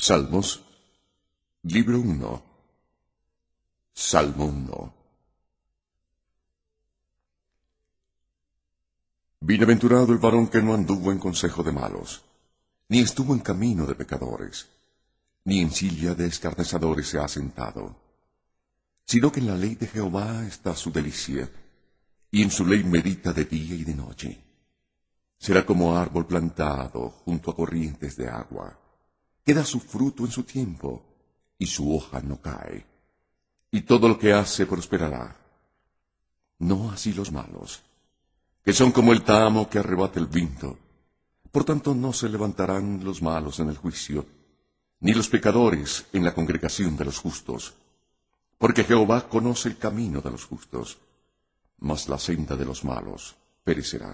Salmos, libro 1. Salmo 1. Bienaventurado el varón que no anduvo en consejo de malos, ni estuvo en camino de pecadores, ni en silla de escarnecedores se ha sentado, sino que en la ley de Jehová está su delicia, y en su ley medita de día y de noche. Será como árbol plantado junto a corrientes de agua, que da su fruto en su tiempo, y su hoja no cae, y todo lo que hace prosperará. No así los malos, que son como el tamo que arrebata el viento. Por tanto no se levantarán los malos en el juicio, ni los pecadores en la congregación de los justos. Porque Jehová conoce el camino de los justos, mas la senda de los malos perecerá.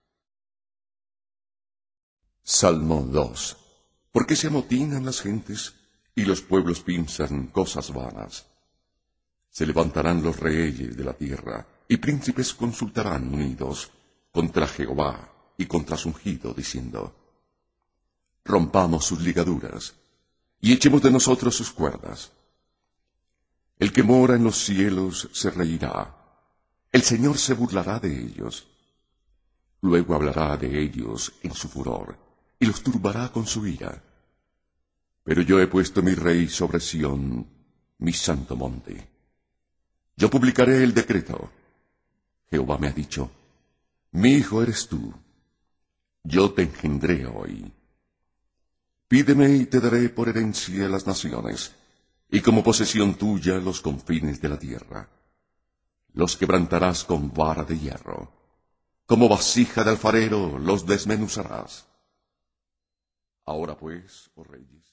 Salmo 2. ¿Por qué se amotinan las gentes y los pueblos piensan cosas vanas? Se levantarán los reyes de la tierra, y príncipes consultarán unidos contra Jehová y contra su ungido, diciendo: rompamos sus ligaduras, y echemos de nosotros sus cuerdas. El que mora en los cielos se reirá, el Señor se burlará de ellos. Luego hablará de ellos en su furor, y los turbará con su ira. Pero yo he puesto mi rey sobre Sión, mi santo monte. Yo publicaré el decreto. Jehová me ha dicho: mi hijo eres tú, yo te engendré hoy. Pídeme y te daré por herencia las naciones, y como posesión tuya los confines de la tierra. Los quebrantarás con vara de hierro, como vasija de alfarero los desmenuzarás. Ahora pues, oh reyes,